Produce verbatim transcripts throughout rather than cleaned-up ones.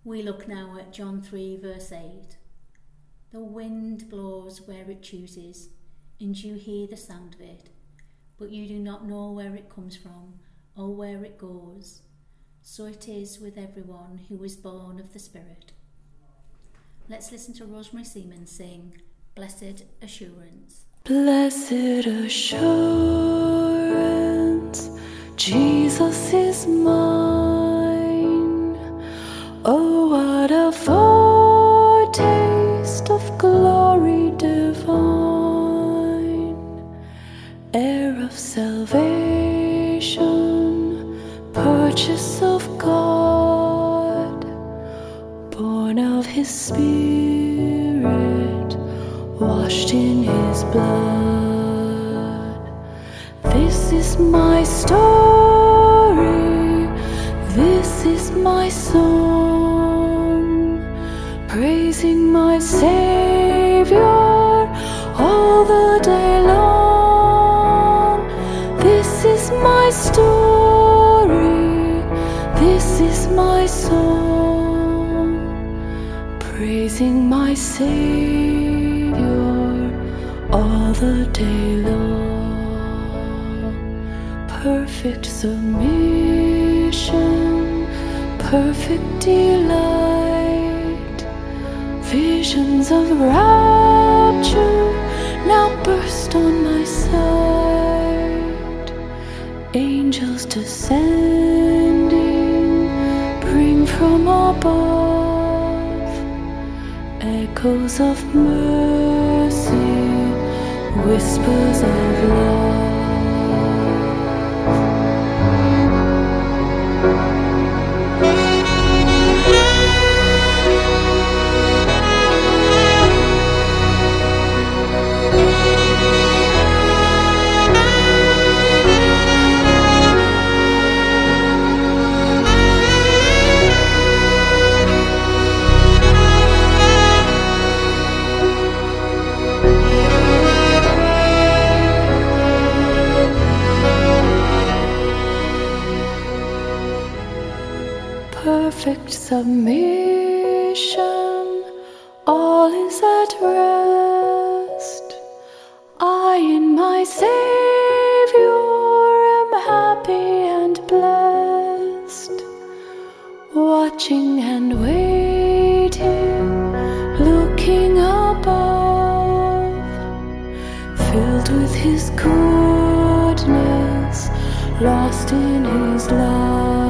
We look now at John three verse eight. The wind blows where it chooses, and you hear the sound of it, but you do not know where it comes from or where it goes. So it is with everyone who is born of the Spirit. Let's listen to Rosemary Seaman sing Blessed Assurance. Blessed assurance, Jesus is mine. Oh, what a foretaste of glory divine, heir of salvation, purchase of God, born of His Spirit, washed in His blood. This is my story, this is my song, praising my Savior all the day long. This is my story, this is my song, praising my Savior all the day long. Perfect submission, perfect delight, visions of rapture now burst on my sight. Angels descending bring from above echoes of mercy, whispers of love. Perfect submission, all is at rest. I in my Savior am happy and blessed, watching and waiting, looking above, filled with His goodness, lost in His love.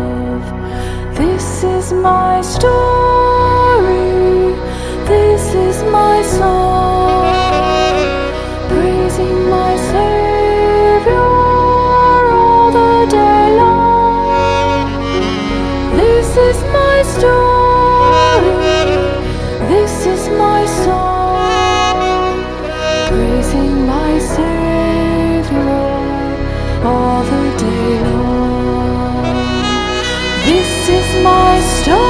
This is my story, this is my song, praising my Savior all the day long. This is my story, this is my song, praising my Savior all the day long. This is my story.